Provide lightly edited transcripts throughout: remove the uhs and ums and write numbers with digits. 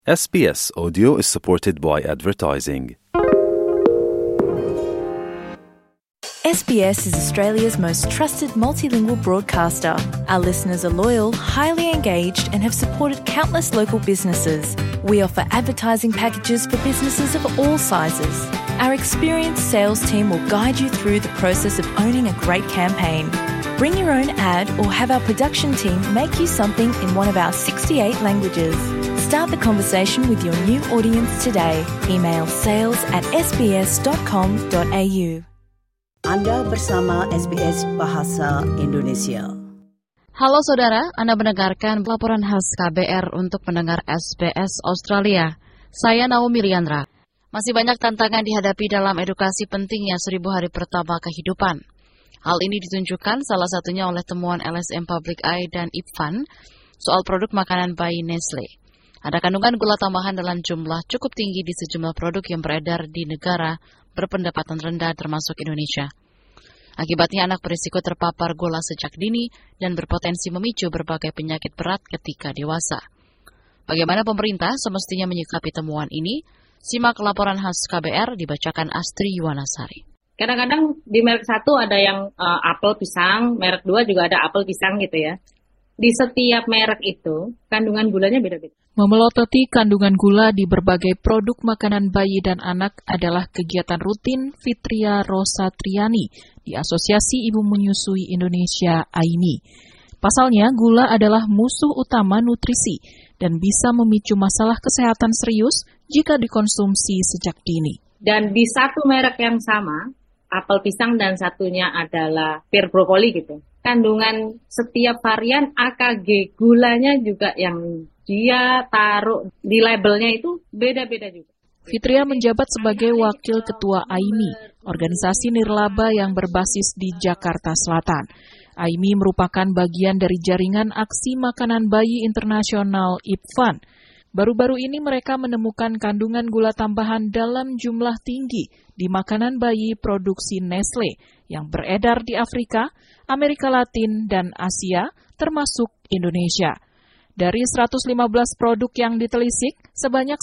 SBS Audio is supported by advertising. SBS is Australia's most trusted multilingual broadcaster. Our listeners are loyal, highly engaged, and have supported countless local businesses. We offer advertising packages for businesses of all sizes. Our experienced sales team will guide you through the process of owning a great campaign. Bring your own ad or have our production team make you something in one of our 68 languages. Start the conversation with your new audience today. Email sales@sbs.com.au. Anda bersama SBS Bahasa Indonesia. Halo saudara, Anda mendengarkan laporan khas KBR untuk pendengar SBS Australia. Saya Naomi Liandra. Masih banyak tantangan dihadapi dalam edukasi pentingnya 1000 hari pertama kehidupan. Hal ini ditunjukkan salah satunya oleh temuan LSM Public Eye dan IPFAN soal produk makanan bayi Nestle. Ada kandungan gula tambahan dalam jumlah cukup tinggi di sejumlah produk yang beredar di negara berpendapatan rendah termasuk Indonesia. Akibatnya anak berisiko terpapar gula sejak dini dan berpotensi memicu berbagai penyakit berat ketika dewasa. Bagaimana pemerintah semestinya menyikapi temuan ini? Simak laporan khas KBR dibacakan Astri Yuwanasari. Kadang-kadang di merek 1 ada yang apel pisang, merek 2 juga ada apel pisang gitu ya. Di setiap merek itu kandungan gulanya beda-beda. Memelototi kandungan gula di berbagai produk makanan bayi dan anak adalah kegiatan rutin Fitria Rosatriani di Asosiasi Ibu Menyusui Indonesia AIMI. Pasalnya, gula adalah musuh utama nutrisi dan bisa memicu masalah kesehatan serius jika dikonsumsi sejak dini. Dan di satu merek yang sama, apel pisang dan satunya adalah pir brokoli gitu. Kandungan setiap varian AKG gulanya juga yang dia taruh di labelnya itu beda-beda juga. Fitria menjabat sebagai Wakil Ketua AIMI, organisasi nirlaba yang berbasis di Jakarta Selatan. AIMI merupakan bagian dari jaringan aksi makanan bayi internasional IPFAN. Baru-baru ini mereka menemukan kandungan gula tambahan dalam jumlah tinggi di makanan bayi produksi Nestle yang beredar di Afrika, Amerika Latin, dan Asia, termasuk Indonesia. Dari 115 produk yang ditelisik, sebanyak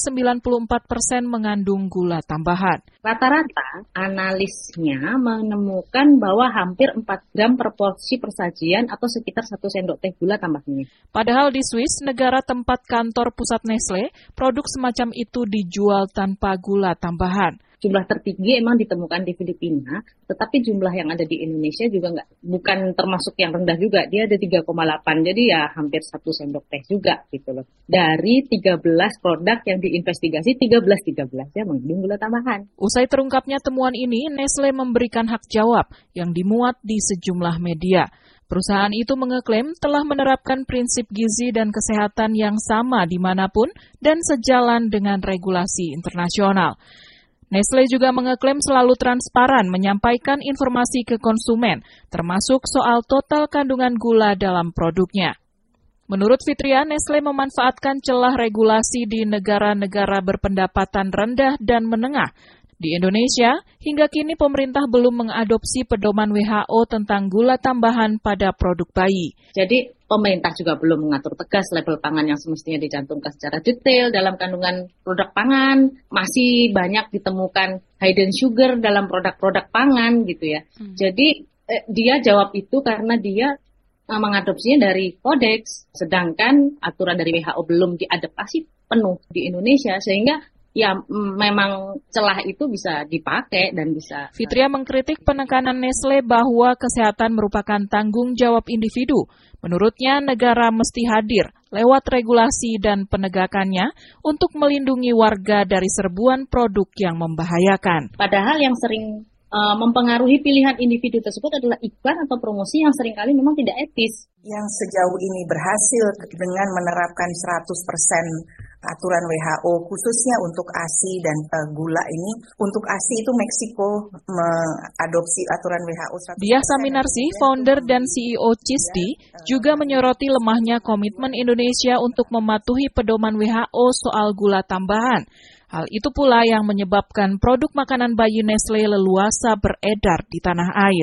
94% mengandung gula tambahan. Rata-rata analisnya menemukan bahwa hampir 4 gram per porsi persajian atau sekitar 1 sendok teh gula tambahnya. Padahal di Swiss, negara tempat kantor pusat Nestle, produk semacam itu dijual tanpa gula tambahan. Jumlah tertinggi emang ditemukan di Filipina, tetapi jumlah yang ada di Indonesia juga bukan termasuk yang rendah juga. Dia ada 3,8, jadi ya hampir 1 sendok teh juga gitu loh. Dari 13 produk yang diinvestigasi, 13 ya mengandung gula tambahan. Usai terungkapnya temuan ini, Nestle memberikan hak jawab yang dimuat di sejumlah media. Perusahaan itu mengeklaim telah menerapkan prinsip gizi dan kesehatan yang sama dimanapun dan sejalan dengan regulasi internasional. Nestle juga mengeklaim selalu transparan menyampaikan informasi ke konsumen, termasuk soal total kandungan gula dalam produknya. Menurut Fitria, Nestle memanfaatkan celah regulasi di negara-negara berpendapatan rendah dan menengah. Di Indonesia, hingga kini pemerintah belum mengadopsi pedoman WHO tentang gula tambahan pada produk bayi. Jadi pemerintah juga belum mengatur tegas label pangan yang semestinya dicantumkan secara detail dalam kandungan produk pangan. Masih banyak ditemukan hidden sugar dalam produk-produk pangan gitu ya. Jadi dia jawab itu karena dia mengadopsinya dari kodeks, sedangkan aturan dari WHO belum diadaptasi penuh di Indonesia, sehingga ya memang celah itu bisa dipakai dan bisa. Fitria mengkritik penekanan Nestle bahwa kesehatan merupakan tanggung jawab individu. Menurutnya negara mesti hadir lewat regulasi dan penegakannya untuk melindungi warga dari serbuan produk yang membahayakan. Padahal yang sering mempengaruhi pilihan individu tersebut adalah iklan atau promosi yang seringkali memang tidak etis. Yang sejauh ini berhasil dengan menerapkan 100% aturan WHO khususnya untuk ASI dan gula ini. Untuk ASI itu Meksiko mengadopsi aturan WHO 100%. Diah Saminarsi, founder dan CEO CISDI, juga menyoroti lemahnya komitmen Indonesia untuk mematuhi pedoman WHO soal gula tambahan. Hal itu pula yang menyebabkan produk makanan bayi Nestle leluasa beredar di tanah air.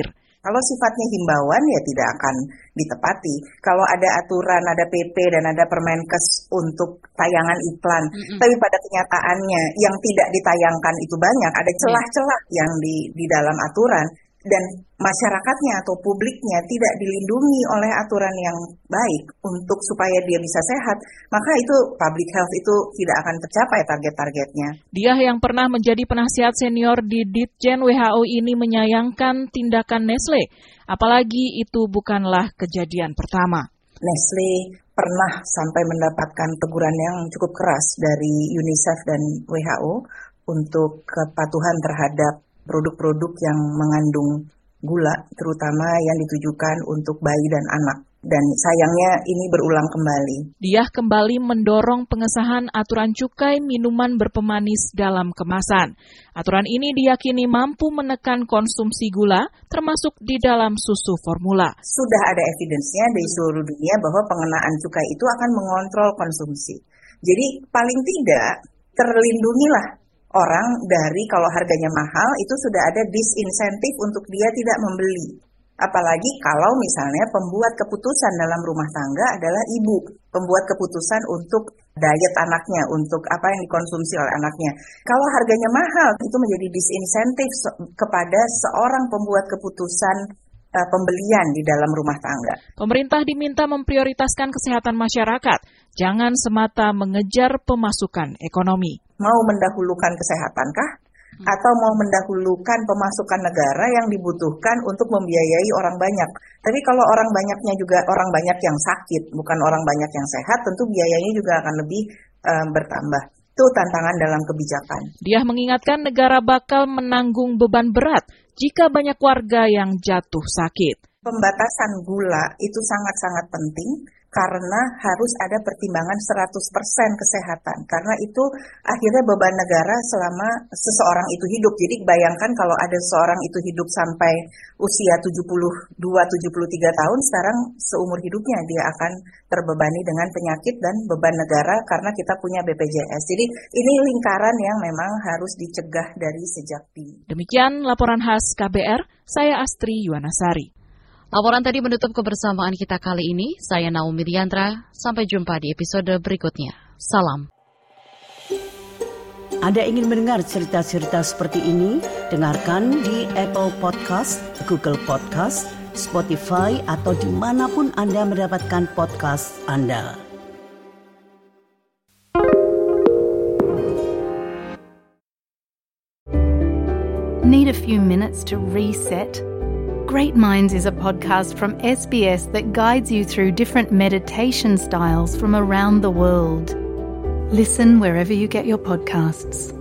Kalau sifatnya himbauan ya tidak akan ditepati. Kalau ada aturan, ada PP dan ada Permenkes untuk tayangan iklan, tapi pada kenyataannya yang tidak ditayangkan itu banyak, ada celah-celah yang di dalam aturan dan masyarakatnya atau publiknya tidak dilindungi oleh aturan yang baik untuk supaya dia bisa sehat, maka itu public health itu tidak akan tercapai target-targetnya. Dia yang pernah menjadi penasihat senior di Ditjen WHO ini menyayangkan tindakan Nestle, apalagi itu bukanlah kejadian pertama. Nestle pernah sampai mendapatkan teguran yang cukup keras dari UNICEF dan WHO untuk kepatuhan terhadap produk-produk yang mengandung gula, terutama yang ditujukan untuk bayi dan anak. Dan sayangnya ini berulang kembali. Dia kembali mendorong pengesahan aturan cukai minuman berpemanis dalam kemasan. Aturan ini diyakini mampu menekan konsumsi gula, termasuk di dalam susu formula. Sudah ada evidence-nya dari seluruh dunia bahwa pengenaan cukai itu akan mengontrol konsumsi. Jadi paling tidak terlindungilah orang dari kalau harganya mahal itu sudah ada disinsentif untuk dia tidak membeli. Apalagi kalau misalnya pembuat keputusan dalam rumah tangga adalah ibu, pembuat keputusan untuk diet anaknya, untuk apa yang dikonsumsi oleh anaknya. Kalau harganya mahal itu menjadi disinsentif kepada seorang pembuat keputusan pembelian di dalam rumah tangga. Pemerintah diminta memprioritaskan kesehatan masyarakat, jangan semata mengejar pemasukan ekonomi. Mau mendahulukan kesehatankah? Atau mau mendahulukan pemasukan negara yang dibutuhkan untuk membiayai orang banyak? Tapi kalau orang banyaknya juga orang banyak yang sakit, bukan orang banyak yang sehat, tentu biayanya juga akan lebih bertambah. Itu tantangan dalam kebijakan. Dia mengingatkan negara bakal menanggung beban berat jika banyak warga yang jatuh sakit. Pembatasan gula itu sangat-sangat penting karena harus ada pertimbangan 100% kesehatan. Karena itu akhirnya beban negara selama seseorang itu hidup. Jadi bayangkan kalau ada seseorang itu hidup sampai usia 72-73 tahun, sekarang seumur hidupnya dia akan terbebani dengan penyakit dan beban negara karena kita punya BPJS. Jadi ini lingkaran yang memang harus dicegah dari sejak dini. Demikian laporan khas KBR, saya Astri Yuwanasari. Laporan tadi menutup kebersamaan kita kali ini. Saya Naomi Liandra. Sampai jumpa di episode berikutnya. Salam. Anda ingin mendengar cerita-cerita seperti ini? Dengarkan di Apple Podcast, Google Podcast, Spotify, atau dimanapun Anda mendapatkan podcast Anda. Need a few minutes to reset? Great Minds is a podcast from SBS that guides you through different meditation styles from around the world. Listen wherever you get your podcasts.